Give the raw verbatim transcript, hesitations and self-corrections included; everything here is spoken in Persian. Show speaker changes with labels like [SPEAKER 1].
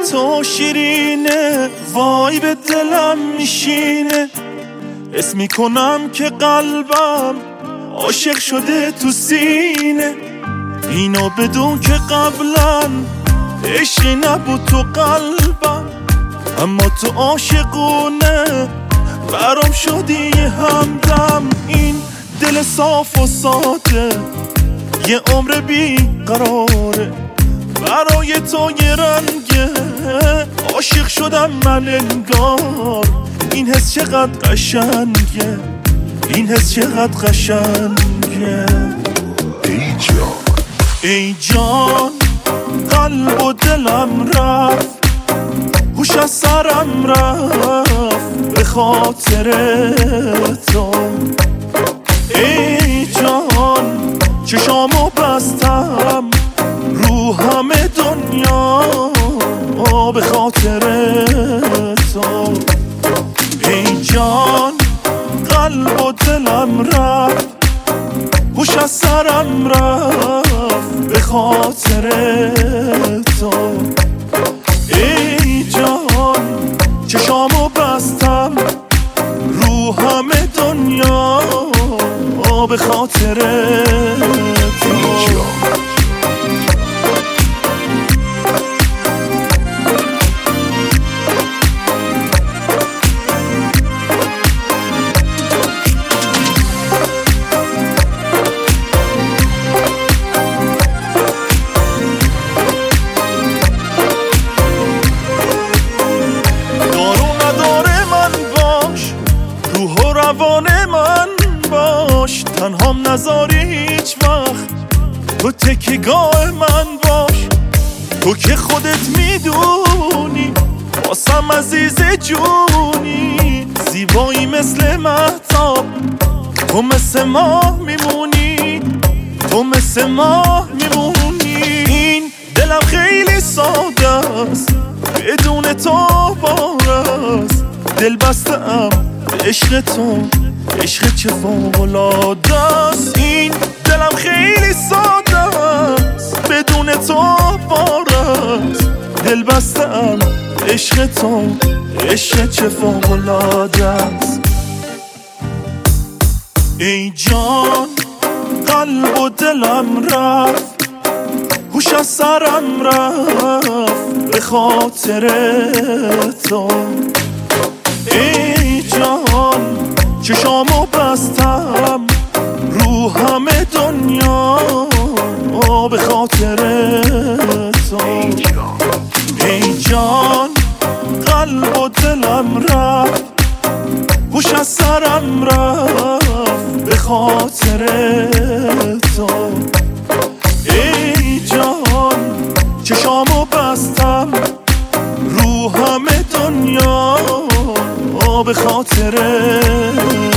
[SPEAKER 1] تو شیرینه، وای به دلم میشینه. اسم میکنم که قلبم عاشق شده تو سینه. اینو بدون که قبلا عشقی نبود تو قلبم، اما تو عاشقونه برام شدی یه همدم. این دل صاف و ساده یه عمر بی قراره، برای تو یه رنگه عاشق شدم من انگار. این حس چقدر قشنگه، این حس چقدر قشنگه.
[SPEAKER 2] ای جان
[SPEAKER 1] ای جان قلب و دلم رفت، هوش از سرم رفت به خاطر تو. ای جان چشامو بستم رو همه دنیا به خاطر تو. ای جان قلب و دلم رفت، هوش از سرم رفت به خاطر تو. ای جان چشامو بستم رو همه دنیا به خاطر تو. روان من باش، تنهام نذاری هیچ وقت، تو تکیگاه من باش. تو که خودت میدونی واسم عزیز جونی، زیبایی مثل مهتاب، تو مثل ماه میمونی، تو مثل ماه میمونی. این دلم خیلی ساده است بدون تو بارست، دل بستم عشق تو، عشق چه فوق‌العاده است. این دلم خیلی ساده است بدون تو بارست، دل بستم عشق تو، عشق چه فوق‌العاده است. ای جان قلب و دلم رفت، هوش از سرم رفت به خاطر تو. ای جان چشامو بستم رو همه دنیا به خاطر تو. ای جان قلب و دلم رفت، هوش از سرم رفت به خاطر تو. ای جان چشامو بستم رو همه دنیا به خاطر